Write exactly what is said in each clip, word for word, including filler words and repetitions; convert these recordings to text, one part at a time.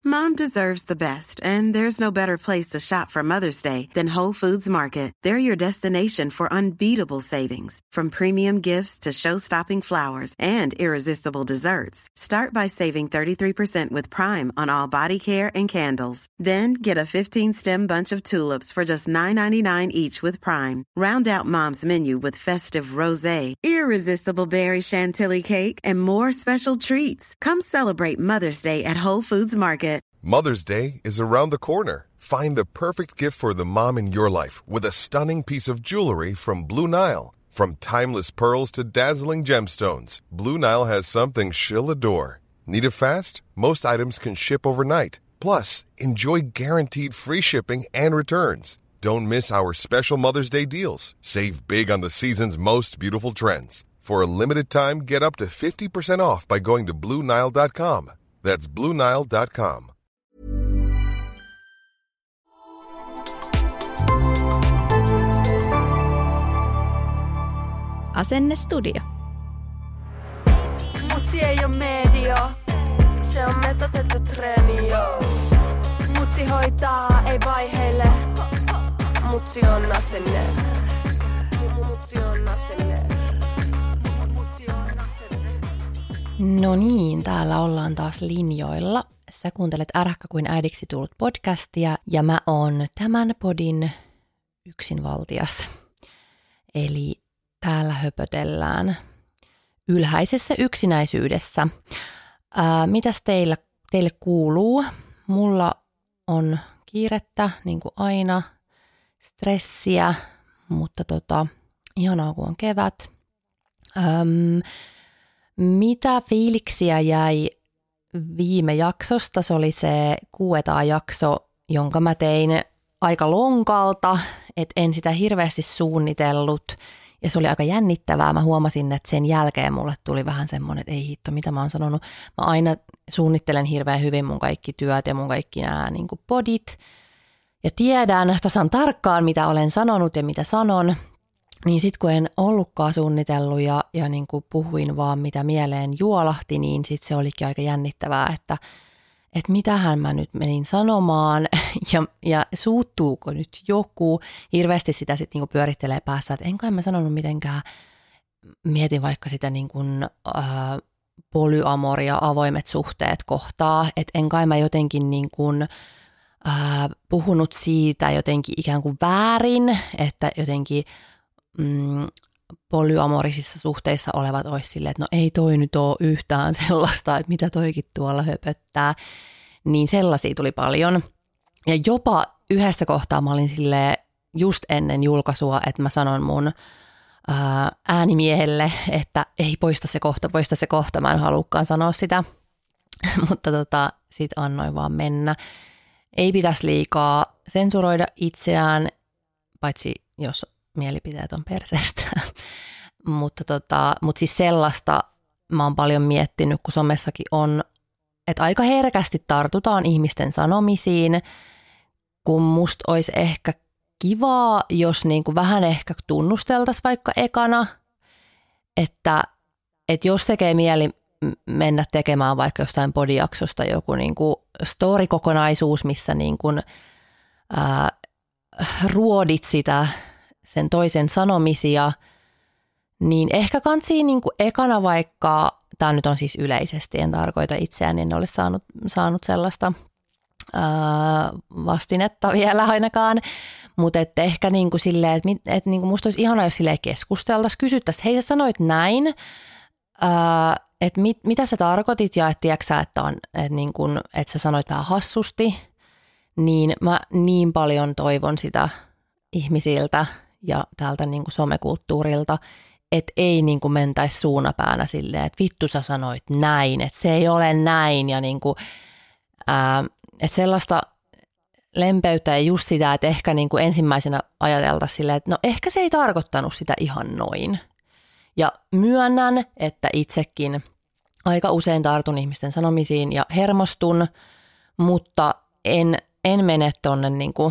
Mom deserves the best, and there's no better place to shop for Mother's Day than Whole Foods Market. They're your destination for unbeatable savings, from premium gifts to show-stopping flowers and irresistible desserts. Start by saving thirty-three percent with Prime on all body care and candles. Then get a fifteen-stem bunch of tulips for just nine ninety-nine each with Prime. Round out Mom's menu with festive rosé, irresistible berry chantilly cake, and more special treats. Come celebrate Mother's Day at Whole Foods Market. Mother's Day is around the corner. Find the perfect gift for the mom in your life with a stunning piece of jewelry from Blue Nile. From timeless pearls to dazzling gemstones, Blue Nile has something she'll adore. Need it fast? Most items can ship overnight. Plus, enjoy guaranteed free shipping and returns. Don't miss our special Mother's Day deals. Save big on the season's most beautiful trends. For a limited time, get up to fifty percent off by going to Blue Nile dot com. That's Blue Nile dot com. Asennestudio. Mutsi ei oo media, se on metatettu treeni, joo. Mutsi hoitaa, ei vaiheille. Mutsi on asenne. Mutsi on asenne. Mutsi on asenne. No niin, täällä ollaan taas linjoilla. Sä kuuntelet Ärhkä kuin äidiksi tullut podcastia ja mä oon tämän podin yksinvaltias. Eli täällä höpötellään ylhäisessä yksinäisyydessä. Ää, mitäs teillä, teille kuuluu? Mulla on kiirettä, niin kuin aina, stressiä, mutta tota, ihanaa kun on kevät. Öm, mitä fiiliksiä jäi viime jaksosta? Se oli se Q and A-jakso, jonka mä tein aika lonkalta, et en sitä hirveästi suunnitellut. Ja se oli aika jännittävää. Mä huomasin, että sen jälkeen mulle tuli vähän semmoinen, että ei hitto, mitä mä oon sanonut. Mä aina suunnittelen hirveän hyvin mun kaikki työt ja mun kaikki nämä niin kuin podit. Ja tiedän tasan tarkkaan, mitä olen sanonut ja mitä sanon. Niin sit kun en ollutkaan suunnitellut ja, ja niin kuin puhuin vaan mitä mieleen juolahti, niin sit se olikin aika jännittävää, että että mitähän mä nyt menin sanomaan ja, ja suuttuuko nyt joku. Hirveästi sitä sitten niinku pyörittelee päässä, että en kai mä sanonut mitenkään. Mietin vaikka sitä niinku, äh, polyamoria, avoimet suhteet kohtaa, että en kai mä jotenkin niinku, äh, puhunut siitä jotenkin ikään kuin väärin, että jotenkin mm, polyamorisissa suhteissa olevat olisi silleen, että no ei toi nyt ole yhtään sellaista, että mitä toikin tuolla höpöttää. Niin sellaisia tuli paljon. Ja jopa yhdessä kohtaa mä olin silleen just ennen julkaisua, että mä sanon mun ää, äänimiehelle, että ei poista se kohta, poista se kohta, mä en halukaan sanoa sitä. Mutta tota, sit annoin vaan mennä. Ei pitäisi liikaa sensuroida itseään, paitsi jos mielipiteet on perseestä. mutta, tota, mutta siis sellaista mä oon paljon miettinyt, kun somessakin on, että aika herkästi tartutaan ihmisten sanomisiin, kun musta olisi ehkä kivaa, jos niin kuin vähän ehkä tunnusteltaisiin vaikka ekana, että, että jos tekee mieli mennä tekemään vaikka jostain podijaksosta joku niin kuin story-kokonaisuus, missä niin kuin, ää, ruodit sitä sen toisen sanomisia, niin ehkä kantsii niin kuin ekana vaikka, tämä nyt on siis yleisesti, en tarkoita itseään, en ole saanut, saanut sellaista ää, vastinetta vielä ainakaan, mutta että ehkä niin kuin silleen, että, että niin kuin musta olisi ihanaa, jos silleen keskusteltaisiin, kysyttäisiin, että hei sä sanoit näin, ää, että mit, mitä sä tarkoitit ja että tiedätkö sä, että, on, että, niin kuin, että sä sanoit vähän hassusti, niin mä niin paljon toivon sitä ihmisiltä ja täältä niin kuin somekulttuurilta, että ei niin kuin mentäisi suunapäänä silleen, että vittu sä sanoit näin, että se ei ole näin ja niin kuin, ää, että sellaista lempeyttä ja just sitä, että ehkä niin kuin ensimmäisenä ajateltaisiin silleen, että no ehkä se ei tarkoittanut sitä ihan noin. Ja myönnän, että itsekin aika usein tartun ihmisten sanomisiin ja hermostun, mutta en, en mene tuonne niin kuin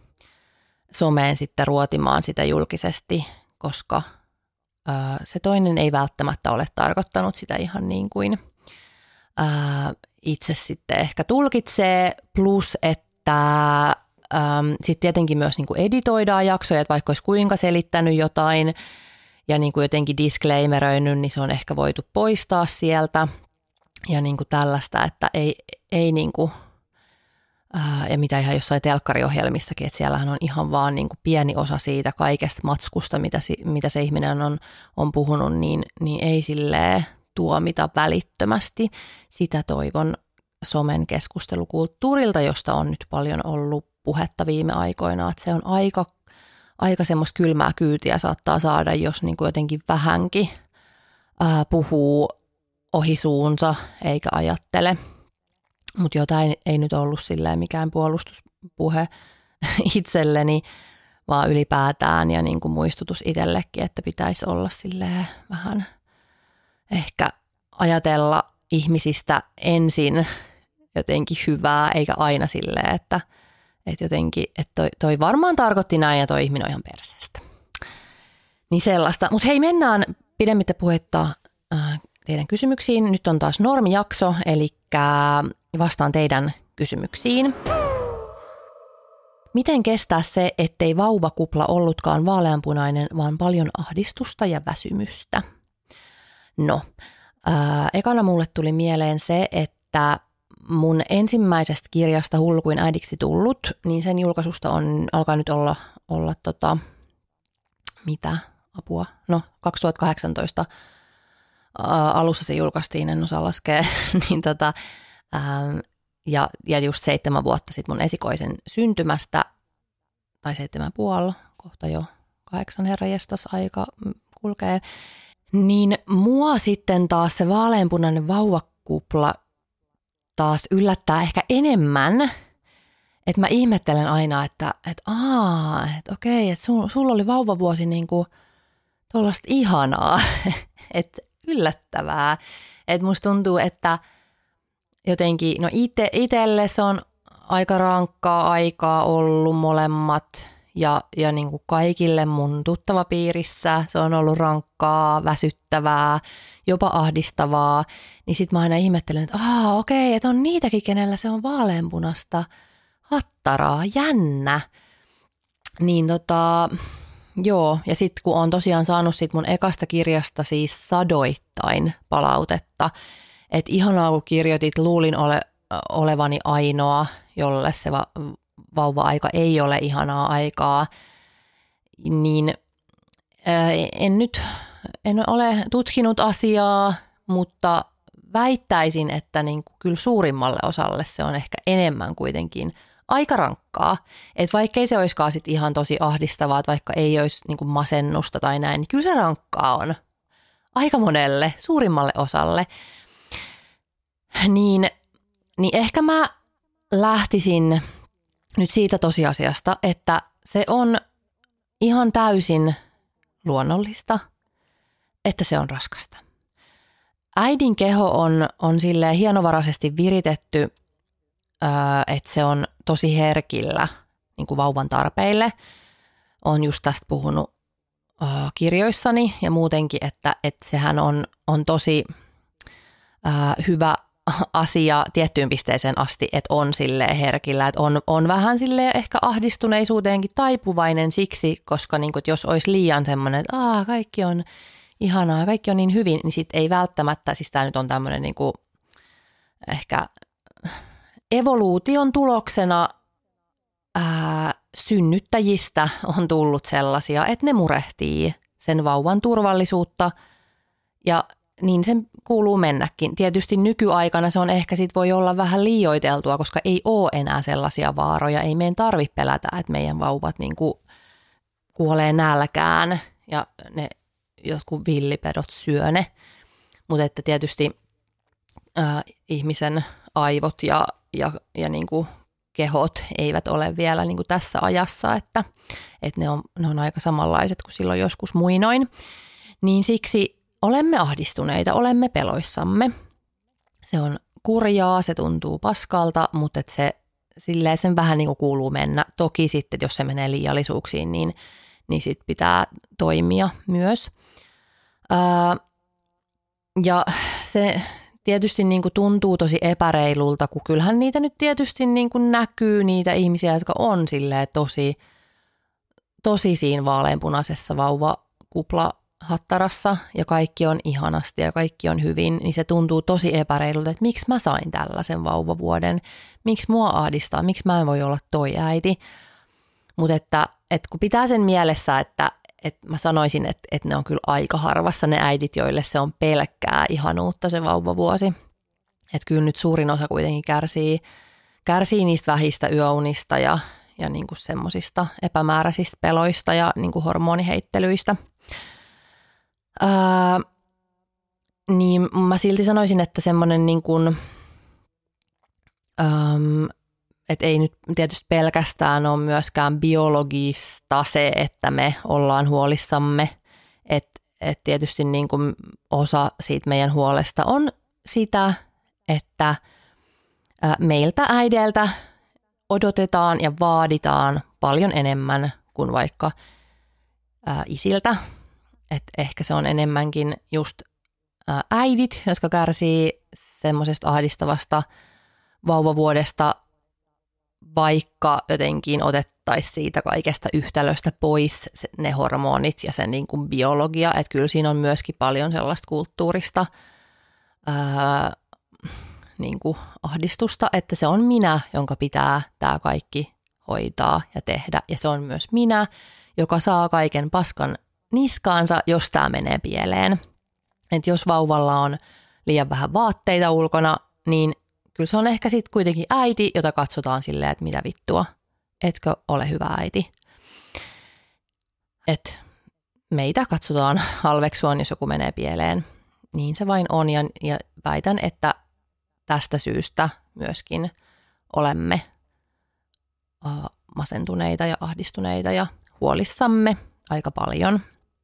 someen sitten ruotimaan sitä julkisesti, koska ää, se toinen ei välttämättä ole tarkoittanut sitä ihan niin kuin ää, itse sitten ehkä tulkitsee, plus että sitten tietenkin myös niin kuin editoidaan jaksoja, että vaikka olisi kuinka selittänyt jotain ja niin kuin jotenkin disclaimeröinyt, niin se on ehkä voitu poistaa sieltä ja niin kuin tällaista, että ei, ei niin kuin, ää, ja mitä ihan jossain telkkariohjelmissakin, että siellähän on ihan vaan niin kuin pieni osa siitä kaikesta matskusta, mitä, mitä se ihminen on, on puhunut, niin, niin ei silleen tuomita välittömästi. Sitä toivon somen keskustelukulttuurilta, josta on nyt paljon ollut puhetta viime aikoina, että se on aika, aika semmoista kylmää kyytiä saattaa saada, jos niin kuin jotenkin vähänkin ää, puhuu ohi suunsa eikä ajattele. Mutta jotain ei nyt ollut silleen mikään puolustuspuhe itselleni, vaan ylipäätään ja niin kuin muistutus itsellekin, että pitäisi olla silleen vähän ehkä ajatella ihmisistä ensin jotenkin hyvää, eikä aina silleen, että, että jotenkin, että toi, toi varmaan tarkoitti näin ja toi ihminen on ihan perseestä. Niin sellaista. Mutta hei, mennään pidemmittä puhetta äh, teidän kysymyksiin. Nyt on taas normijakso, eli vastaan teidän kysymyksiin. Miten kestää se, ettei vauvakupla ollutkaan vaaleanpunainen, vaan paljon ahdistusta ja väsymystä? No, äh, ekana mulle tuli mieleen se, että mun ensimmäisestä kirjasta Hullu kuin äidiksi tullut, niin sen julkaisusta on, alkaa nyt olla, olla tota, mitä apua, no kaksituhattakahdeksantoista ää, alussa se julkaistiin, en osaa laskea, niin tota, ää, ja, ja just seitsemän vuotta sitten mun esikoisen syntymästä, tai seitsemän puoli, kohta jo kahdeksan herranjestas aika kulkee, niin mua sitten taas se vaaleanpunainen vauvakupla taas yllättää ehkä enemmän, että mä ihmettelen aina, että, että aah, että okei, että sul, sulla oli vauvavuosi niin kuin tuollaista ihanaa, että yllättävää. Että musta tuntuu, että jotenkin, no ite, itelle se on aika rankkaa aikaa ollut molemmat ja, ja niin kuin kaikille mun tuttavapiirissä se on ollut rankkaa, väsyttävää, jopa ahdistavaa, niin sit mä aina ihmettelen, että aah okei, että on niitäkin, kenellä se on vaaleanpunasta hattaraa, jännä. Niin tota, joo, ja sit kun on tosiaan saanut sit mun ekasta kirjasta siis sadoittain palautetta, että ihanaa kun kirjoitit, luulin ole, olevani ainoa, jolle se va- vauva-aika ei ole ihanaa aikaa, niin ää, en nyt, en ole tutkinut asiaa, mutta väittäisin, että niin kuin kyllä suurimmalle osalle se on ehkä enemmän kuitenkin aika rankkaa. Että vaikka ei se olisikaan sit ihan tosi ahdistavaa, että vaikka ei olisi niin kuin masennusta tai näin, niin kyllä se rankkaa on aika monelle, suurimmalle osalle. Niin, niin ehkä mä lähtisin nyt siitä tosiasiasta, että se on ihan täysin luonnollista, että se on raskasta. Äidin keho on, on silleen hienovaraisesti viritetty, että se on tosi herkillä niin kuin vauvan tarpeille. Olen just tästä puhunut kirjoissani ja muutenkin, että, että sehän on, on tosi hyvä asia tiettyyn pisteeseen asti, että on silleen herkillä, että on, on vähän silleen ehkä ahdistuneisuuteenkin taipuvainen siksi, koska niin kuin, jos olisi liian semmoinen, että Aa, kaikki on ihanaa, kaikki on niin hyvin, niin sitten ei välttämättä, siis tämä nyt on tämmöinen niin kuin ehkä evoluution tuloksena ää, synnyttäjistä on tullut sellaisia, että ne murehtii sen vauvan turvallisuutta ja niin sen kuuluu mennäkin. Tietysti nykyaikana se on ehkä sit voi olla vähän liioiteltua, koska ei ole enää sellaisia vaaroja. Ei meidän tarvitse pelätä, että meidän vauvat niinku kuolee nälkään ja ne jotkut villipedot syö ne. Mutta että tietysti äh, ihmisen aivot ja, ja, ja niinku kehot eivät ole vielä niinku tässä ajassa, että, että ne, on, ne on aika samanlaiset kuin silloin joskus muinoin. Niin siksi olemme ahdistuneita, olemme peloissamme. Se on kurjaa, se tuntuu paskalta, mutta et se, silleen sen vähän niin kuin kuuluu mennä. Toki sitten, jos se menee liiallisuuksiin, niin, niin sit pitää toimia myös. Ää, ja se tietysti niin kuin tuntuu tosi epäreilulta, kun kyllähän niitä nyt tietysti niin kuin näkyy niitä ihmisiä, jotka on silleen tosi, tosi siinä vaaleanpunaisessa vauvakuplahattarassa ja kaikki on ihanasti ja kaikki on hyvin, niin se tuntuu tosi epäreilulta, että miksi mä sain tällaisen vauvavuoden, miksi mua ahdistaa, miksi mä en voi olla toi äiti. Mutta että, että kun pitää sen mielessä, että, että mä sanoisin, että, että ne on kyllä aika harvassa ne äidit, joille se on pelkkää ihanuutta se vauvavuosi. Että kyllä nyt suurin osa kuitenkin kärsii, kärsii niistä vähistä yöunista ja, ja niinku semmoisista epämääräisistä peloista ja niinku hormoniheittelyistä. Öö, niin mä silti sanoisin, että semmoinen niin kuin, öö, että ei nyt tietysti pelkästään ole myöskään biologista se, että me ollaan huolissamme, että et tietysti niin kuin osa siitä meidän huolesta on sitä, että meiltä äideiltä odotetaan ja vaaditaan paljon enemmän kuin vaikka isiltä. Että ehkä se on enemmänkin just äidit, jotka kärsii semmoisesta ahdistavasta vauvavuodesta, vaikka jotenkin otettaisiin siitä kaikesta yhtälöstä pois ne hormonit ja sen niin kuin biologia. Että kyllä siinä on myöskin paljon sellaista kulttuurista ää, niin kuin ahdistusta, että se on minä, jonka pitää tämä kaikki hoitaa ja tehdä. Ja se on myös minä, joka saa kaiken paskan niskaansa, jos tämä menee pieleen. Että jos vauvalla on liian vähän vaatteita ulkona, niin kyllä se on ehkä sitten kuitenkin äiti, jota katsotaan silleen, että mitä vittua, etkö ole hyvä äiti. Että meitä katsotaan halveksuaan, jos joku menee pieleen. Niin se vain on ja, ja väitän, että tästä syystä myöskin olemme uh, masentuneita ja ahdistuneita ja huolissamme aika paljon.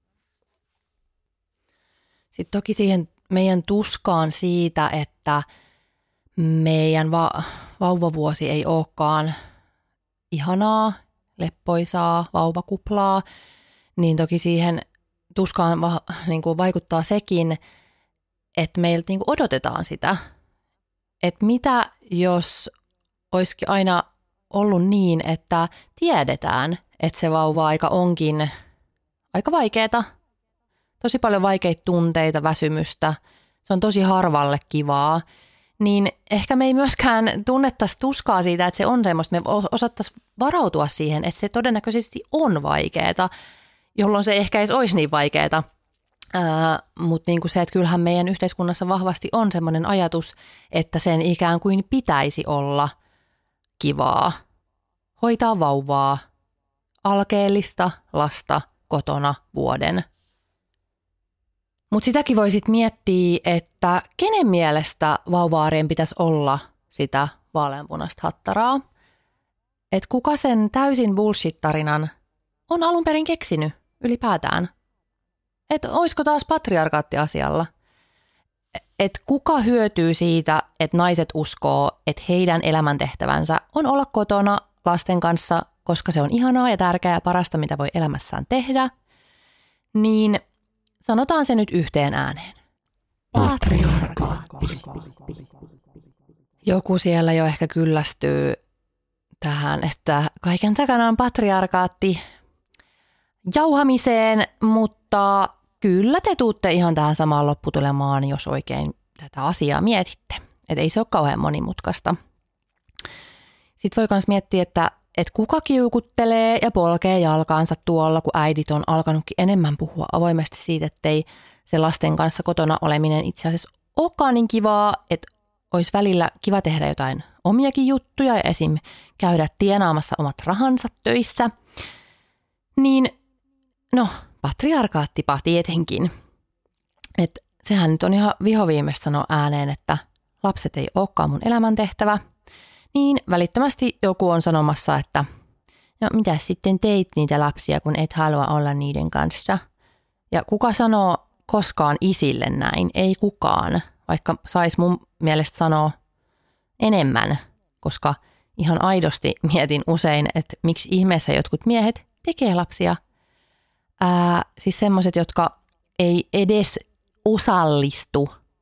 Sitten toki siihen meidän tuskaan siitä, että meidän va- vauvavuosi ei olekaan ihanaa, leppoisaa vauvakuplaa, niin toki siihen tuskaan va- niin kuin vaikuttaa sekin, että meiltä niin kuin odotetaan sitä, että mitä jos olisikin aina ollut niin, että tiedetään, että se vauva-aika onkin aika vaikeaa, tosi paljon vaikeita tunteita, väsymystä, se on tosi harvalle kivaa, niin ehkä me ei myöskään tunnettaisi tuskaa siitä, että se on semmoista, me osattaisiin varautua siihen, että se todennäköisesti on vaikeaa, jolloin se ehkä ei olisi niin vaikeaa. Ää, mutta niin kuin se, että kyllähän meidän yhteiskunnassa vahvasti on semmoinen ajatus, että sen ikään kuin pitäisi olla kivaa, hoitaa vauvaa, alkeellista lasta kotona vuoden. Mutta sitäkin voisit miettiä, että kenen mielestä vauva-arjen pitäisi olla sitä vaaleanpunaista hattaraa. Että kuka sen täysin bullshit-tarinan on alun perin keksinyt ylipäätään. Että olisiko taas patriarkaatti asialla. Että kuka hyötyy siitä, että naiset uskoo, että heidän elämäntehtävänsä on olla kotona lasten kanssa, koska se on ihanaa ja tärkeää ja parasta, mitä voi elämässään tehdä. Niin sanotaan se nyt yhteen ääneen. Patriarkaatti. Joku siellä jo ehkä kyllästyy tähän, että kaiken takana on patriarkaatti jauhamiseen, mutta kyllä te tuutte ihan tähän samaan lopputulemaan, jos oikein tätä asiaa mietitte. Että ei se ole kauhean monimutkaista. Sitten voi myös miettiä, että että kuka kiukuttelee ja polkee jalkaansa tuolla, kun äidit on alkanutkin enemmän puhua avoimesti siitä, ettei se lasten kanssa kotona oleminen itse asiassa olekaan niin kivaa, että olisi välillä kiva tehdä jotain omiakin juttuja ja esim. Käydä tienaamassa omat rahansa töissä. Niin no, patriarkaattipa tietenkin. Että sehän nyt on ihan vihoviimeistä sanoa ääneen, että lapset ei olekaan mun elämäntehtävä. Niin välittömästi joku on sanomassa, että no mitä sitten teit niitä lapsia, kun et halua olla niiden kanssa. Ja kuka sanoo koskaan isille näin? Ei kukaan, vaikka saisi mun mielestä sanoa enemmän, koska ihan aidosti mietin usein, että miksi ihmeessä jotkut miehet tekee lapsia. Ää, siis semmoiset, jotka ei edes osallistu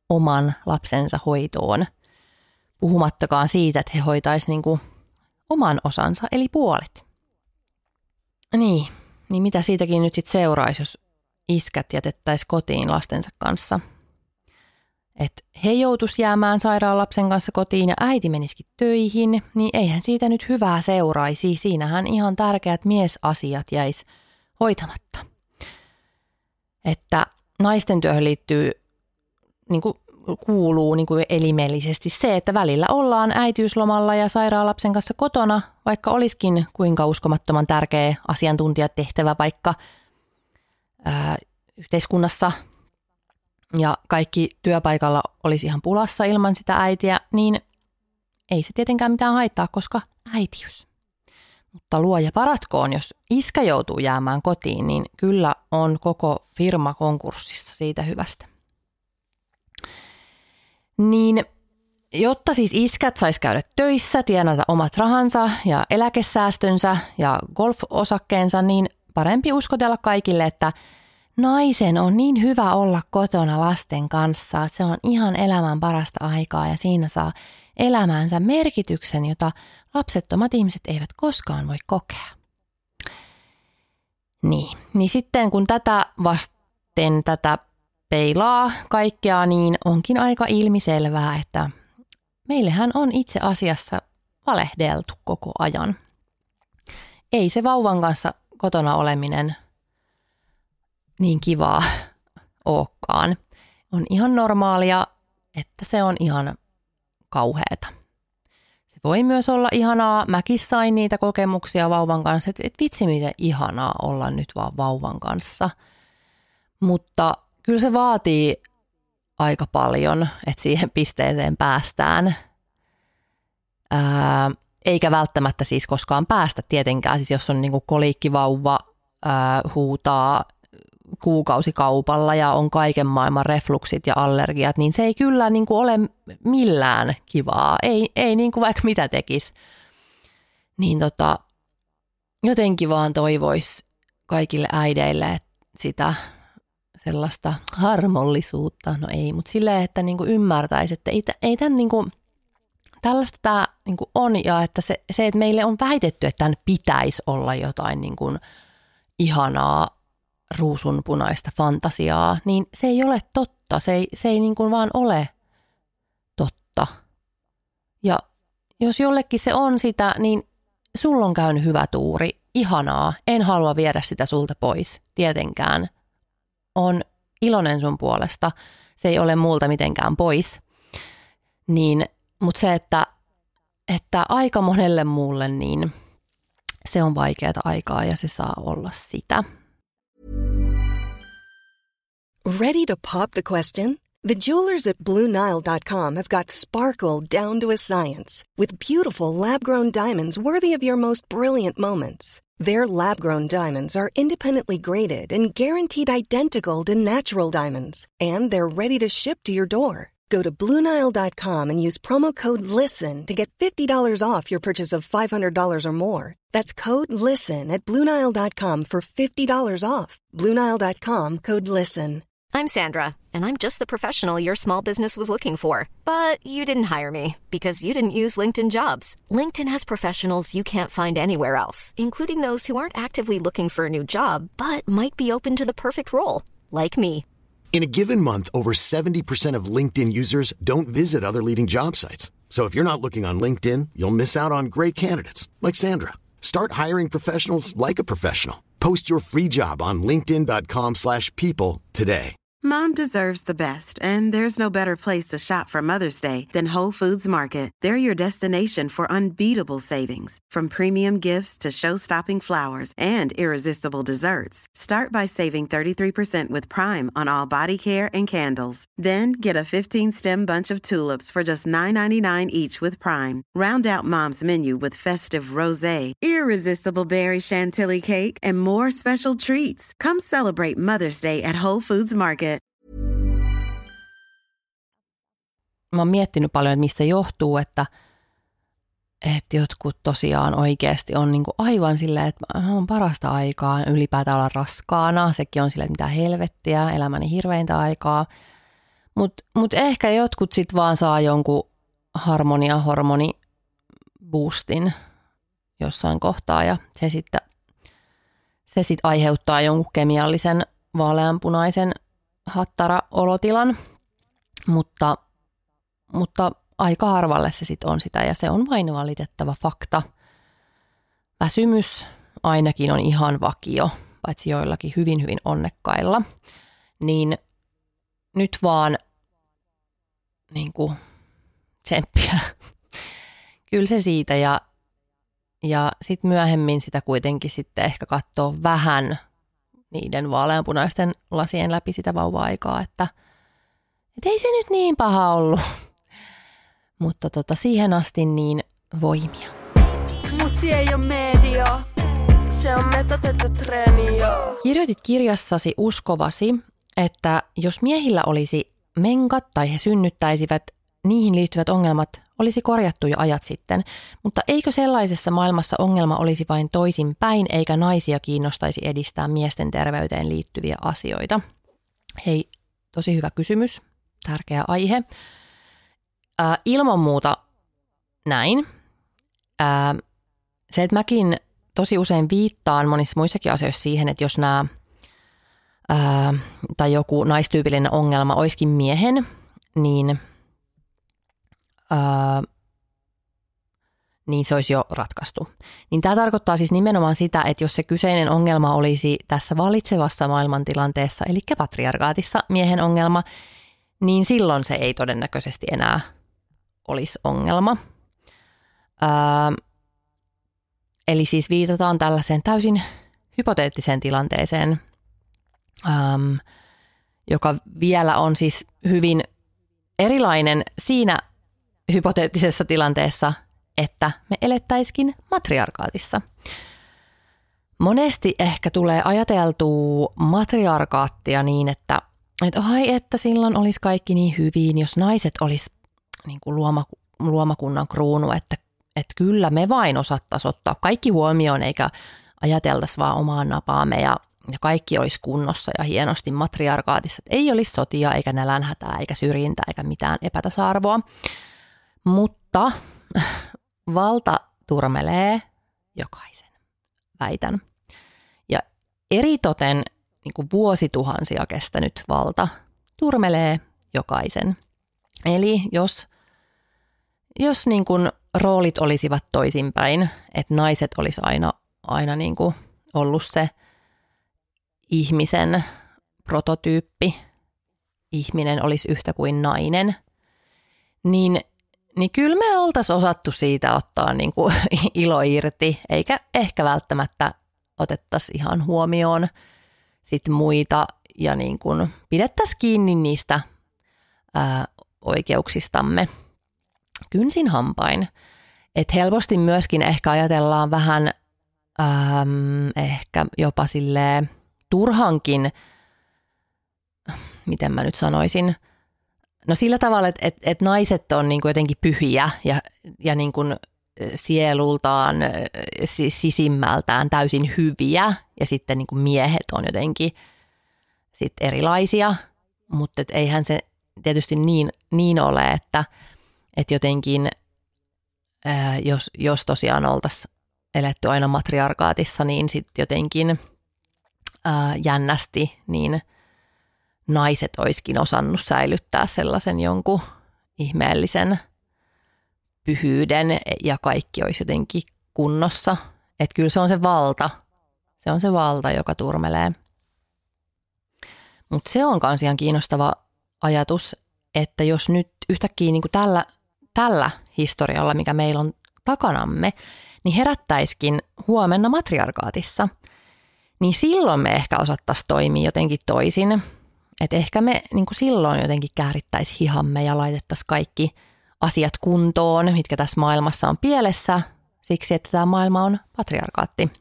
oman lapsensa hoitoon. Puhumattakaan siitä, että he hoitaisivat niin kuin oman osansa, eli puolet. Niin, niin mitä siitäkin nyt sitten seuraisi, jos iskät jätettäisiin kotiin lastensa kanssa? Että he joutuisi jäämään sairaan lapsen kanssa kotiin ja äiti menisikin töihin, niin eihän siitä nyt hyvää seuraisi. Siinähän ihan tärkeät miesasiat jäisi hoitamatta. Että naisten työhön liittyy, niin kuin kuuluu niin kuin elimellisesti se, että välillä ollaan äitiyslomalla ja sairaan lapsen kanssa kotona, vaikka olisikin kuinka uskomattoman tärkeä asiantuntijatehtävä vaikka ää, yhteiskunnassa ja kaikki työpaikalla olisi ihan pulassa ilman sitä äitiä, niin ei se tietenkään mitään haittaa, koska äitiys. Mutta luoja paratkoon, jos iskä joutuu jäämään kotiin, niin kyllä on koko firma konkurssissa siitä hyvästä. Niin jotta siis iskät sais käydä töissä, tienata omat rahansa ja eläkesäästönsä ja golf-osakkeensa, niin parempi uskotella kaikille, että naisen on niin hyvä olla kotona lasten kanssa, että se on ihan elämän parasta aikaa ja siinä saa elämäänsä merkityksen, jota lapsettomat ihmiset eivät koskaan voi kokea. Niin, niin sitten kun tätä vasten tätä peilaa kaikkea, niin onkin aika ilmiselvää, että meillehän on itse asiassa valehdeltu koko ajan. Ei se vauvan kanssa kotona oleminen niin kivaa olekaan. On ihan normaalia, että se on ihan kauheata. Se voi myös olla ihanaa. Mäkin sain niitä kokemuksia vauvan kanssa, että et vitsi miten ihanaa olla nyt vaan vauvan kanssa. Mutta kyllä se vaatii aika paljon, että siihen pisteeseen päästään. Ää, eikä välttämättä siis koskaan päästä tietenkään. Siis jos on niinku koliikkivauva ää, huutaa kuukausikaupalla ja on kaiken maailman refluksit ja allergiat, niin se ei kyllä niin kuin ole millään kivaa. Ei, ei niin kuin vaikka mitä tekisi. Niin tota, jotenkin vaan toivoisi kaikille äideille sitä sellaista harmollisuutta. No ei, mutta silleen, että niin kuin ymmärtäisi, että ei, ei tämän niin kuin, tällaista tämä niin kuin on ja että se, se, että meille on väitetty, että tämän pitäisi olla jotain niin kuin ihanaa, ruusunpunaista fantasiaa, niin se ei ole totta. Se ei, se ei niin kuin vaan ole totta. Ja jos jollekin se on sitä, niin sulla on käynyt hyvä tuuri. Ihanaa. En halua viedä sitä sulta pois. Tietenkään. On iloinen sun puolesta. Se ei ole multa mitenkään pois. Niin, mutta se, että, että aika monelle muulle, niin se on vaikeaa aikaa ja se saa olla sitä. Ready to pop the question? The jewelers at Blue Nile dot com have got sparkle down to a science with beautiful lab-grown diamonds worthy of your most brilliant moments. Their lab-grown diamonds are independently graded and guaranteed identical to natural diamonds, and they're ready to ship to your door. Go to Blue Nile dot com and use promo code LISTEN to get fifty dollars off your purchase of five hundred dollars or more. That's code LISTEN at Blue Nile dot com for fifty dollars off. Blue Nile dot com, code LISTEN. I'm Sandra, and I'm just the professional your small business was looking for. But you didn't hire me because you didn't use LinkedIn Jobs. LinkedIn has professionals you can't find anywhere else, including those who aren't actively looking for a new job, but might be open to the perfect role, like me. In a given month, over seventy percent of LinkedIn users don't visit other leading job sites. So if you're not looking on LinkedIn, you'll miss out on great candidates like Sandra. Start hiring professionals like a professional. Post your free job on linkedin dot com slash people today. Mom deserves the best, and there's no better place to shop for Mother's Day than Whole Foods Market. They're your destination for unbeatable savings, from premium gifts to show-stopping flowers and irresistible desserts. Start by saving thirty-three percent with Prime on all body care and candles. Then get a fifteen-stem bunch of tulips for just nine ninety-nine each with Prime. Round out Mom's menu with festive rosé, irresistible berry chantilly cake, and more special treats. Come celebrate Mother's Day at Whole Foods Market. Mä oon miettinyt paljon, että mistä johtuu, että, että jotkut tosiaan oikeasti on niin kuin aivan silleen, että mä oon parasta aikaa ylipäätään olla raskaana. Sekin on silleen, että mitä helvettiä, elämäni hirveintä aikaa. Mutta mut ehkä jotkut sitten vaan saa jonkun harmonia-hormoni boostin jossain kohtaa ja se sitten se sit aiheuttaa jonkun kemiallisen vaaleanpunaisen hattara-olotilan, mutta, mutta aika harvalle se sitten on sitä ja se on vain valitettava fakta. Väsymys ainakin on ihan vakio, paitsi joillakin hyvin hyvin onnekkailla, niin nyt vaan niin kuin tsemppiä. Kyllä se siitä ja, ja sitten myöhemmin sitä kuitenkin sitten ehkä katsoo vähän niiden vaaleanpunaisten lasien läpi sitä vauva-aikaa, että et ei se nyt niin paha ollut. Mutta tota, siihen asti niin voimia. Mutsi ei oo media, se on metatötä treeniä. Kirjoitit kirjassasi uskovasi, että jos miehillä olisi menkat tai he synnyttäisivät, niihin liittyvät ongelmat olisi korjattu jo ajat sitten, mutta eikö sellaisessa maailmassa ongelma olisi vain toisinpäin, eikä naisia kiinnostaisi edistää miesten terveyteen liittyviä asioita? Hei, tosi hyvä kysymys, tärkeä aihe. Ää, ilman muuta näin. Ää, se, että mäkin tosi usein viittaan monissa muissakin asioissa siihen, että jos nämä ää, tai joku naistyypillinen ongelma olisikin miehen, niin Öö, niin se olisi jo ratkaistu. Niin tämä tarkoittaa siis nimenomaan sitä, että jos se kyseinen ongelma olisi tässä vallitsevassa maailmantilanteessa, eli patriarkaatissa miehen ongelma, niin silloin se ei todennäköisesti enää olisi ongelma. Öö, eli siis viitataan tällaiseen täysin hypoteettiseen tilanteeseen, öö, joka vielä on siis hyvin erilainen siinä hypoteettisessa tilanteessa, että me elettäisikin matriarkaatissa. Monesti ehkä tulee ajateltua matriarkaattia niin, että, että ai että silloin olisi kaikki niin hyvin, jos naiset olisi niin kuin luoma, luomakunnan kruunu, että, että kyllä me vain osattaisiin ottaa kaikki huomioon eikä ajateltaisi vaan omaan napaamme ja, ja kaikki olisi kunnossa ja hienosti matriarkaatissa. Että ei olisi sotia eikä nälänhätää eikä syrjintää eikä mitään epätasa-arvoa. Mutta valta turmelee jokaisen, väitän. Ja eritoten niin kuin vuosituhansia kestänyt valta turmelee jokaisen. Eli jos, jos niin kuin roolit olisivat toisinpäin, että naiset olisi aina, aina niin kuin ollut se ihmisen prototyyppi, ihminen olisi yhtä kuin nainen, niin Niin kyllä me oltaisiin osattu siitä ottaa niin kuin ilo irti, eikä ehkä välttämättä otettaisi ihan huomioon sit muita ja niin kuin pidettäisiin kiinni niistä ää, oikeuksistamme kynsin hampain. Et helposti myöskin ehkä ajatellaan vähän äm, ehkä jopa silleen turhankin, miten mä nyt sanoisin, no sillä tavalla, että, että, että naiset on niin kuin jotenkin pyhiä ja, ja niin kuin sielultaan, sisimmältään täysin hyviä ja sitten niin kuin miehet on jotenkin sit erilaisia, mutta et eihän se tietysti niin, niin ole, että, että jotenkin ää, jos, jos tosiaan oltaisiin eletty aina matriarkaatissa, niin sitten jotenkin ää, jännästi niin naiset olisikin osannut säilyttää sellaisen jonkun ihmeellisen pyhyyden ja kaikki olisi jotenkin kunnossa. Että kyllä se on se valta, se on se valta, joka turmelee. Mutta se on myös ihan kiinnostava ajatus, että jos nyt yhtäkkiä niin kuin tällä, tällä historialla, mikä meillä on takanamme, niin herättäisikin huomenna matriarkaatissa, niin silloin me ehkä osattaisiin toimia jotenkin toisin. Että ehkä me niin kuin silloin jotenkin käärittäisiin hihamme ja laitettaisiin kaikki asiat kuntoon, mitkä tässä maailmassa on pielessä, siksi että tämä maailma on patriarkaatti.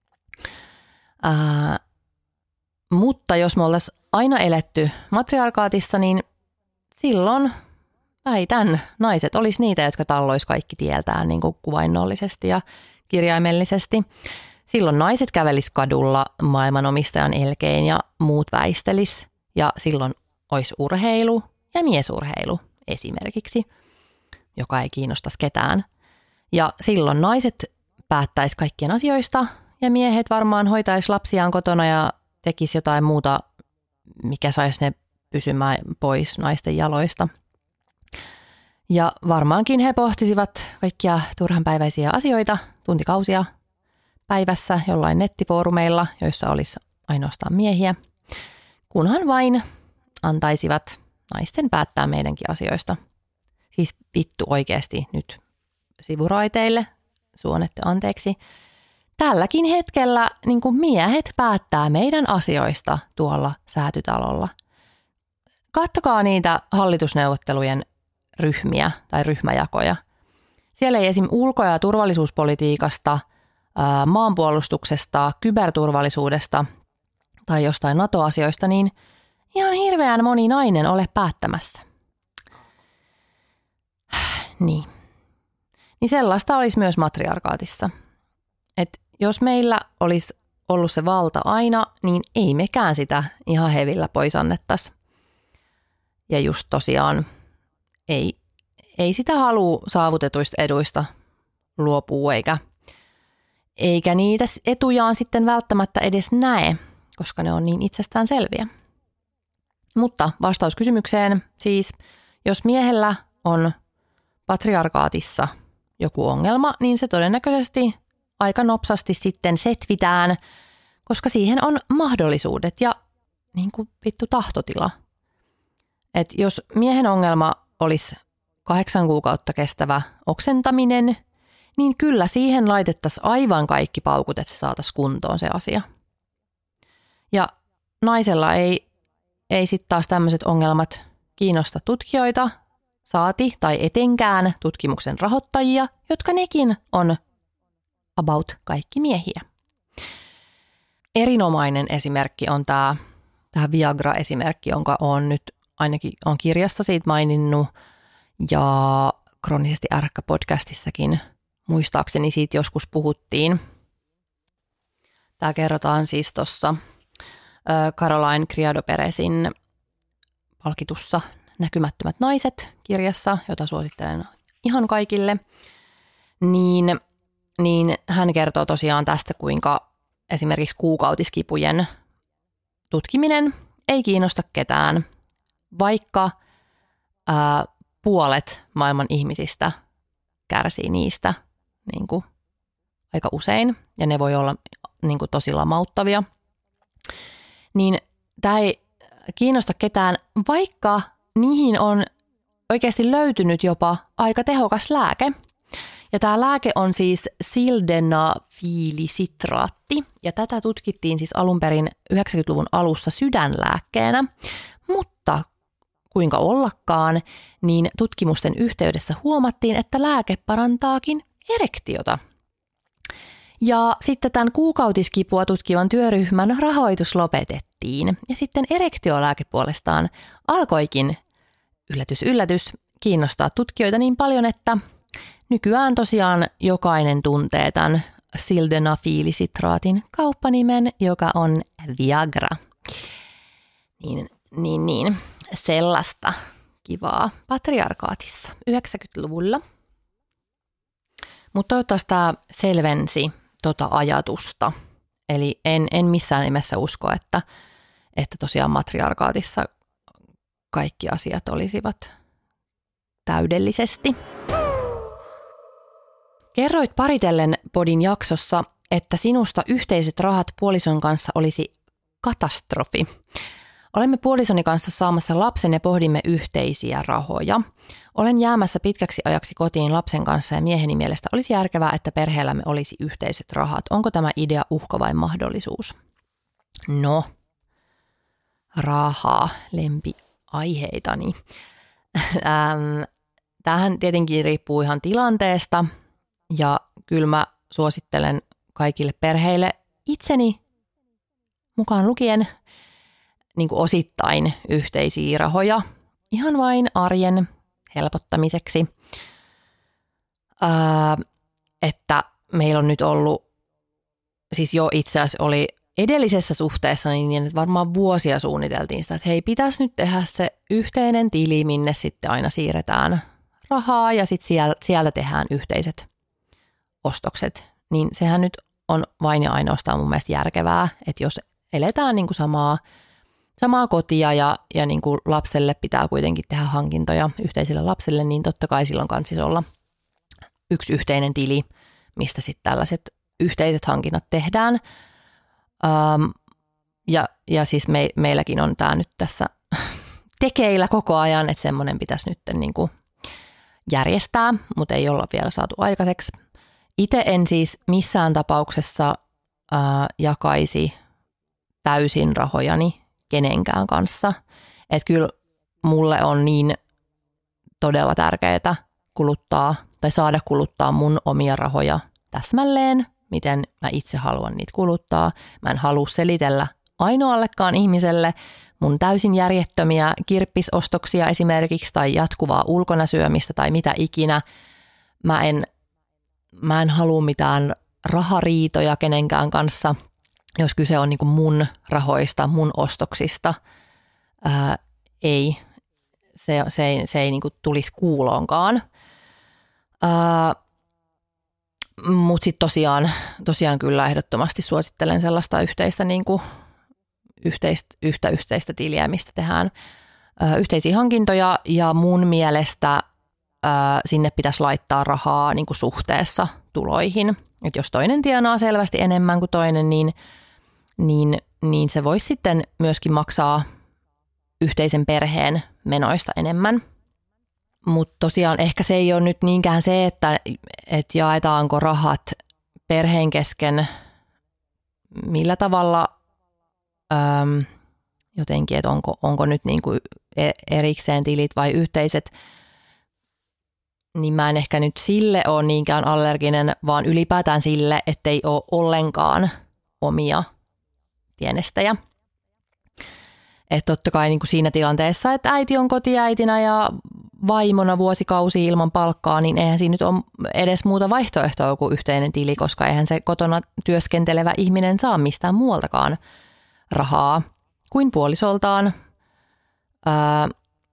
Ää, mutta jos me oltaisiin aina eletty matriarkaatissa, niin silloin väitän, naiset olisi niitä, jotka talloisi kaikki tieltään niin kuin kuvainnollisesti ja kirjaimellisesti. Silloin naiset kävelis kadulla maailmanomistajan elkein ja muut väistelis. Ja silloin olisi urheilu ja miesurheilu esimerkiksi, joka ei kiinnostaisi ketään. Ja silloin naiset päättäisi kaikkien asioista ja miehet varmaan hoitaisi lapsiaan kotona ja tekisi jotain muuta, mikä saisi ne pysymään pois naisten jaloista. Ja varmaankin he pohtisivat kaikkia turhanpäiväisiä asioita tuntikausia päivässä jollain nettifoorumeilla, joissa olisi ainoastaan miehiä, kunhan vain antaisivat naisten päättää meidänkin asioista. Siis vittu oikeasti nyt sivuraiteille, suonette anteeksi. Tälläkin hetkellä niin kuin miehet päättää meidän asioista tuolla Säätytalolla. Kattokaa niitä hallitusneuvottelujen ryhmiä tai ryhmäjakoja. Siellä ei esim. Ulko- ja turvallisuuspolitiikasta, maanpuolustuksesta, kyberturvallisuudesta tai jostain NATO-asioista, niin ihan hirveän moni nainen ole päättämässä. Niin. Niin sellaista olisi myös matriarkaatissa. Et jos meillä olisi ollut se valta aina, niin ei mekään sitä ihan hevillä pois annettaisi. Ja just tosiaan ei, ei sitä halua saavutetuista eduista luopua eikä, eikä niitä etujaan sitten välttämättä edes näe, koska ne on niin itsestään selviä. Mutta vastaus kysymykseen, siis jos miehellä on patriarkaatissa joku ongelma, niin se todennäköisesti aika nopsasti sitten setvitään, koska siihen on mahdollisuudet ja niin kuin vittu tahtotila. Et jos miehen ongelma olisi kahdeksan kuukautta kestävä oksentaminen, niin kyllä siihen laitettaisiin aivan kaikki paukut, että se saataisiin kuntoon se asia. Ja naisella ei, ei sitten taas tämmöiset ongelmat kiinnosta tutkijoita, saati tai etenkään tutkimuksen rahoittajia, jotka nekin on about kaikki miehiä. Erinomainen esimerkki on tämä, tämä Viagra-esimerkki, jonka olen nyt ainakin on kirjassa siitä maininnut ja Kroonisesti ärhäkkä podcastissakin muistaakseni siitä joskus puhuttiin. Tämä kerrotaan siis tuossa Caroline Criado Perezin palkitussa Näkymättömät naiset -kirjassa, jota suosittelen ihan kaikille, niin, niin hän kertoo tosiaan tästä, kuinka esimerkiksi kuukautiskipujen tutkiminen ei kiinnosta ketään, vaikka ää, puolet maailman ihmisistä kärsii niistä niin kuin aika usein, ja ne voi olla niin kuin tosi lamauttavia. Niin tämä ei kiinnosta ketään, vaikka niihin on oikeasti löytynyt jopa aika tehokas lääke. Ja tämä lääke on siis sildenafilsitraatti, ja tätä tutkittiin siis alun perin yhdeksänkymmentäluvun alussa sydänlääkkeenä, mutta kuinka ollakaan, niin tutkimusten yhteydessä huomattiin, että lääke parantaakin erektiota. Ja sitten tämän kuukautiskipua tutkivan työryhmän rahoitus lopetettiin, ja sitten erektiolääke puolestaan alkoikin, yllätys yllätys, kiinnostaa tutkijoita niin paljon, että nykyään tosiaan jokainen tuntee tämän sildenafilsitraatin kauppanimen, joka on Viagra. Niin, niin, niin. Sellaista kivaa patriarkaatissa yhdeksänkymmentäluvulla. Mutta toivottavasti tämä selvensi tota ajatusta. Eli en, en missään nimessä usko, että, että tosiaan matriarkaatissa kaikki asiat olisivat täydellisesti. Kerroit paritellen podin jaksossa, että sinusta yhteiset rahat puolison kanssa olisi katastrofi. Olemme puolisoni kanssa saamassa lapsen ja pohdimme yhteisiä rahoja. Olen jäämässä pitkäksi ajaksi kotiin lapsen kanssa ja mieheni mielestä olisi järkevää, että perheellämme olisi yhteiset rahat. Onko tämä idea uhka vai mahdollisuus? No, rahaa, lempiaiheitani. Tämähän tietenkin riippuu ihan tilanteesta ja kyllä mä suosittelen kaikille perheille itseni mukaan lukien niin kuin osittain yhteisiä rahoja ihan vain arjen helpottamiseksi. Ää, että meillä on nyt ollut, siis jo itse asiassa oli edellisessä suhteessa niin varmaan vuosia suunniteltiin sitä, että hei, pitäisi nyt tehdä se yhteinen tili, minne sitten aina siirretään rahaa ja sitten siellä, siellä tehdään yhteiset ostokset. Niin sehän nyt on vain ja ainoastaan mun mielestä järkevää, että jos eletään niin kuin samaa, samaa kotia ja, ja niin kuin lapselle pitää kuitenkin tehdä hankintoja yhteiselle lapselle, niin totta kai silloin kanssa olla yksi yhteinen tili, mistä sitten tällaiset yhteiset hankinnat tehdään. Um, ja, ja siis me, meilläkin on tämä nyt tässä tekeillä koko ajan, että semmoinen pitäisi nyt niin kuin järjestää, mutta ei olla vielä saatu aikaiseksi. Itse en siis missään tapauksessa uh, jakaisi täysin rahojani kenenkään kanssa. Että kyllä mulle on niin todella tärkeää kuluttaa tai saada kuluttaa mun omia rahoja täsmälleen, miten mä itse haluan niitä kuluttaa. Mä en halua selitellä ainoallekaan ihmiselle mun täysin järjettömiä kirppisostoksia esimerkiksi tai jatkuvaa ulkona syömistä tai mitä ikinä. Mä en, mä en halua mitään rahariitoja kenenkään kanssa, jos kyse on niinku mun rahoista, mun ostoksista. Ää, ei, se, se ei, se ei niinku tulisi kuuloonkaan. Ää, Mutta sitten tosiaan, tosiaan kyllä ehdottomasti suosittelen sellaista yhteistä, niin kuin, yhteistä, yhtä yhteistä tiliä, mistä tehdään ö, yhteisiä hankintoja ja mun mielestä ö, sinne pitäisi laittaa rahaa niin kuin suhteessa tuloihin. Et jos toinen tienaa selvästi enemmän kuin toinen, niin, niin, niin se voisi sitten myöskin maksaa yhteisen perheen menoista enemmän. Mutta tosiaan ehkä se ei ole nyt niinkään se, että, että jaetaanko rahat perheen kesken millä tavalla äm, jotenkin, että onko, onko nyt niinku erikseen tilit vai yhteiset, niin mä en ehkä nyt sille ole niinkään allerginen, vaan ylipäätään sille, ettei ole ollenkaan omia tienestejä. Että totta kai niin kuin siinä tilanteessa, että äiti on kotiäitinä ja vaimona vuosikausia ilman palkkaa, niin eihän siinä nyt ole edes muuta vaihtoehtoa kuin yhteinen tili, koska eihän se kotona työskentelevä ihminen saa mistään muualtakaan rahaa kuin puolisoltaan. Ää,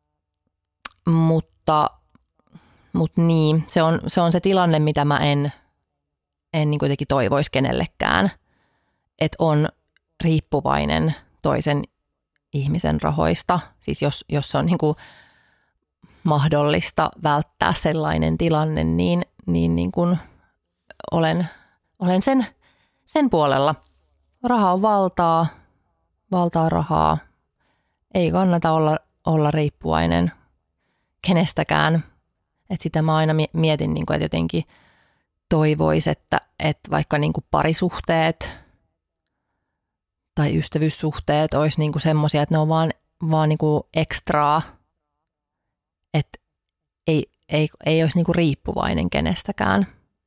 mutta, mutta niin, se on, se on se tilanne, mitä mä en, en niin kuitenkin toivoisi kenellekään, että on riippuvainen toisen ihmisen rahoista, siis jos, jos on niin kuin mahdollista välttää sellainen tilanne, niin, niin, niin kuin olen, olen sen, sen puolella. Raha on valtaa, valtaa rahaa. Ei kannata olla, olla riippuvainen kenestäkään. Et sitä mä aina mietin, niin kuin, että jotenkin toivoisi, että, että vaikka niin kuin parisuhteet tai ystävyyssuhteet olisi niinku semmoisia, että ne on vaan, vaan niinku ekstraa, että ei, ei, ei olisi niinku riippuvainen kenestäkään.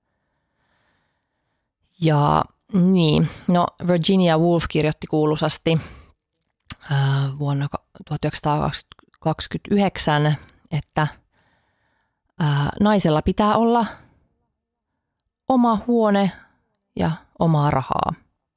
Ja niin, no Virginia Woolf kirjoitti kuuluisasti äh, vuonna tuhatyhdeksänsataakaksikymmentäyhdeksän, että äh, naisella pitää olla oma huone ja omaa rahaa.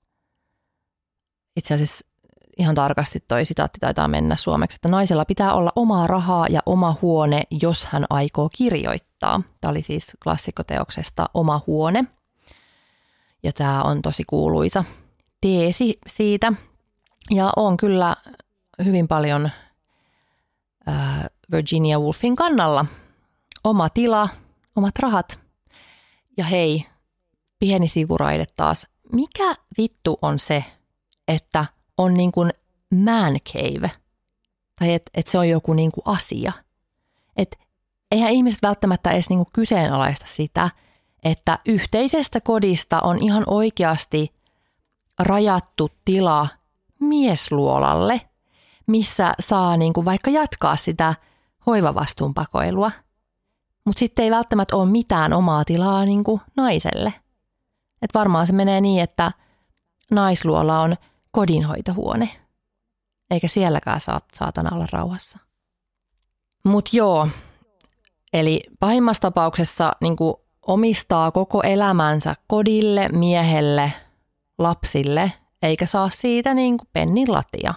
Itse asiassa ihan tarkasti toi sitaatti taitaa mennä suomeksi, että naisella pitää olla omaa rahaa ja oma huone, jos hän aikoo kirjoittaa. Tämä oli siis klassikkoteoksesta Oma huone. Ja tämä on tosi kuuluisa teesi siitä. Ja on kyllä hyvin paljon äh, Virginia Woolfin kannalla. Oma tila, omat rahat. Ja hei, pieni sivuraide taas. Mikä vittu on se, että on niin kuin man cave, tai että et se on joku niin kuin asia. Että eihän ihmiset välttämättä edes niin kuin kyseenalaista sitä, että yhteisestä kodista on ihan oikeasti rajattu tila miesluolalle, missä saa niin kuin vaikka jatkaa sitä hoivavastuunpakoilua, mutta sitten ei välttämättä ole mitään omaa tilaa niin kuin naiselle. Että varmaan se menee niin, että naisluola on kodinhoitohuone, eikä sielläkään saa saatana olla rauhassa. Mut joo, eli pahimmassa tapauksessa niin kuin omistaa koko elämänsä kodille, miehelle, lapsille, eikä saa siitä niin kuin pennin latia.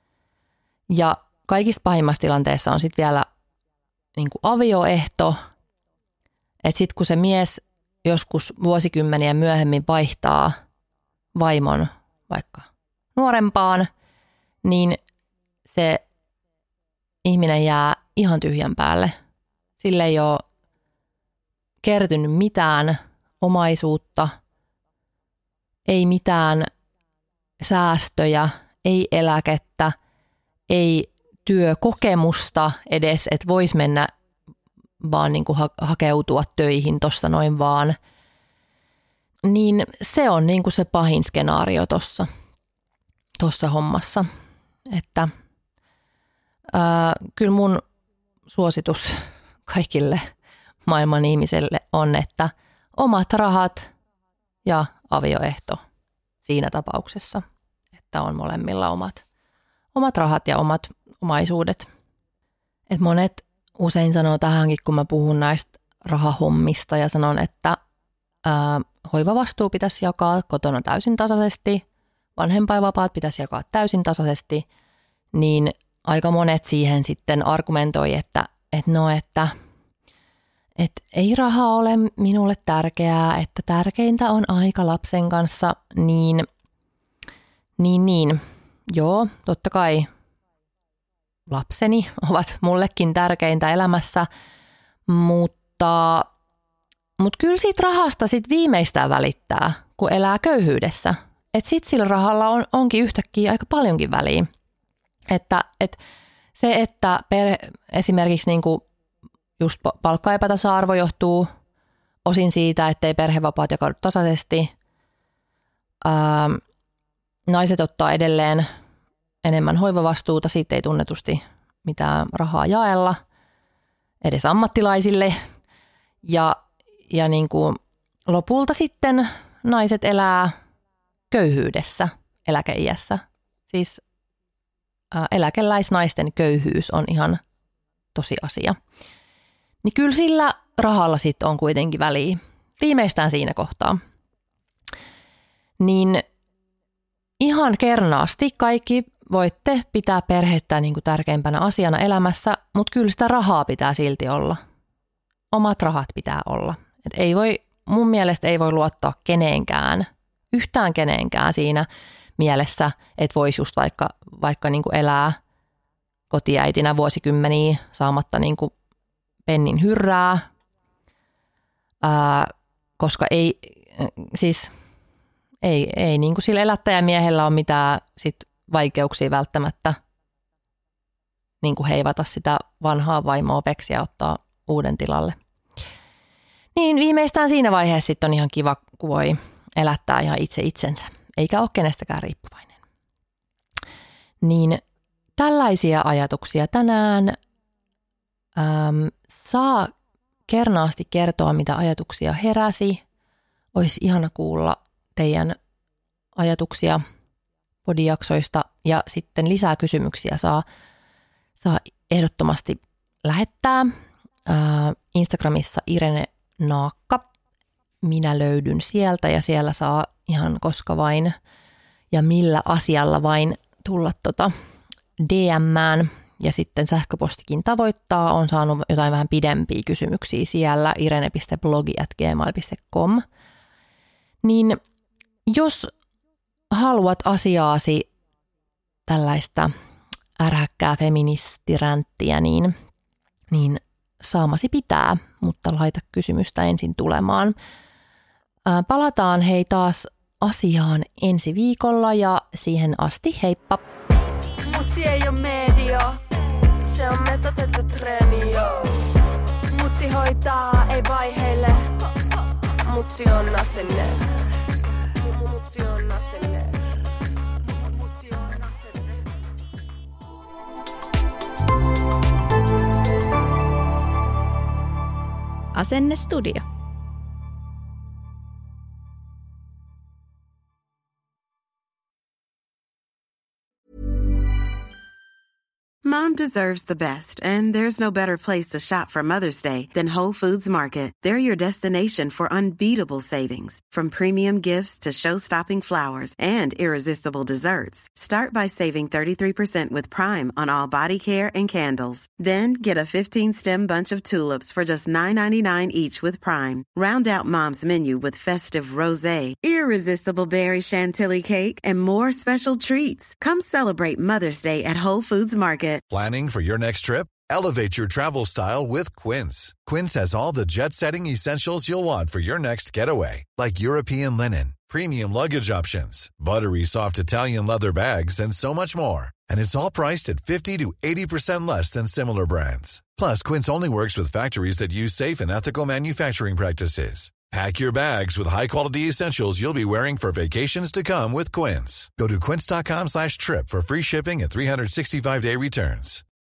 Ja kaikista pahimmassa tilanteessa on sitten vielä niin kuin avioehto, että sitten kun se mies joskus vuosikymmeniä myöhemmin vaihtaa vaimon vaikka nuorempaan, niin se ihminen jää ihan tyhjän päälle. Sille ei ole kertynyt mitään omaisuutta, ei mitään säästöjä, ei eläkettä, ei työkokemusta edes, että voisi mennä vaan niin kuin ha- hakeutua töihin tuossa noin vaan. Niin se on niin kuin se pahin skenaario tuossa tossa hommassa. Että ää, kyllä mun suositus kaikille maailman ihmiselle on, että omat rahat ja avioehto siinä tapauksessa, että on molemmilla omat, omat rahat ja omat omaisuudet. Et monet usein sanoo tähänkin, kun mä puhun näistä rahahommista ja sanon, että ää, hoivavastuu pitäisi jakaa kotona täysin tasaisesti, vanhempainvapaat pitäisi jakaa täysin tasaisesti, niin aika monet siihen sitten argumentoi, että, että no, että, että ei raha ole minulle tärkeää, että tärkeintä on aika lapsen kanssa, niin, niin, niin. Joo, totta kai lapseni ovat mullekin tärkeintä elämässä, mutta, mutta kyllä siitä rahasta sit viimeistään välittää, kun elää köyhyydessä. Että sitten sillä rahalla on, onkin yhtäkkiä aika paljonkin väliä. Että, että se, että per, esimerkiksi niinku just palkkaepätasa-arvo johtuu osin siitä, ettei perhevapaat jakaudu tasaisesti. Ää, naiset ottaa edelleen enemmän hoivavastuuta, siitä ei tunnetusti mitään rahaa jaella edes ammattilaisille. Ja, ja niin kuin lopulta sitten naiset elää köyhyydessä eläkeiässä. Siis ää, eläkeläisnaisten köyhyys on ihan tosiasia. Niin kyllä sillä rahalla sitten on kuitenkin väliä, viimeistään siinä kohtaa. Niin ihan kernaasti kaikki voitte pitää perhettä niin kuin tärkeimpänä asiana elämässä, mutta kyllä sitä rahaa pitää silti olla. Omat rahat pitää olla. Et ei voi, mun mielestä ei voi luottaa keneenkään, yhtään keneenkään siinä mielessä, että voisi just vaikka, vaikka niin kuin elää kotiäitinä vuosikymmeniä saamatta niin kuin pennin hyrrää, ää, koska ei, siis ei, ei niin kuin sillä elättäjämiehellä ole mitään sit vaikeuksia välttämättä niin kuin heivata sitä vanhaa vaimoa veksi ja ottaa uuden tilalle. Niin viimeistään siinä vaiheessa sitten on ihan kiva, kun voi elättää ihan itse itsensä, eikä ole kenestäkään riippuvainen. Niin tällaisia ajatuksia tänään. Ähm, saa kernaasti kertoa, mitä ajatuksia heräsi. Olisi ihana kuulla teidän ajatuksia podijaksoista ja sitten lisää kysymyksiä saa, saa ehdottomasti lähettää. Äh, Instagramissa Irene Naakka. Minä löydyn sieltä ja siellä saa ihan koska vain ja millä asialla vain tulla tota D M:ään. Ja sitten sähköpostikin tavoittaa. On saanut jotain vähän pidempiä kysymyksiä siellä irene piste blogi at gmail piste com. Niin jos haluat asiaasi tällaista ärhäkkää feministiränttiä, niin, niin saamasi pitää, mutta laita kysymystä ensin tulemaan. Ää, palataan hei taas asiaan ensi viikolla ja siihen asti heippa! Mutsi ei oo media, se on metotettu treeni, joo. Mutsi hoitaa, ei vaiheille. Mutsi on asenne. Mutsi on asenne. Mutsi on asenne. Asenne Studio. Mom deserves the best, and there's no better place to shop for Mother's Day than Whole Foods Market. They're your destination for unbeatable savings, from premium gifts to show-stopping flowers and irresistible desserts. Start by saving thirty-three percent with Prime on all body care and candles. Then get a fifteen-stem bunch of tulips for just nine ninety-nine each with Prime. Round out Mom's menu with festive rosé, irresistible berry chantilly cake, and more special treats. Come celebrate Mother's Day at Whole Foods Market. Planning for your next trip? Elevate your travel style with Quince. Quince has all the jet-setting essentials you'll want for your next getaway, like European linen, premium luggage options, buttery soft Italian leather bags, and so much more. And it's all priced at fifty to eighty percent less than similar brands. Plus, Quince only works with factories that use safe and ethical manufacturing practices. Pack your bags with high-quality essentials you'll be wearing for vacations to come with Quince. Go to quince.com slash trip for free shipping and three sixty-five day returns.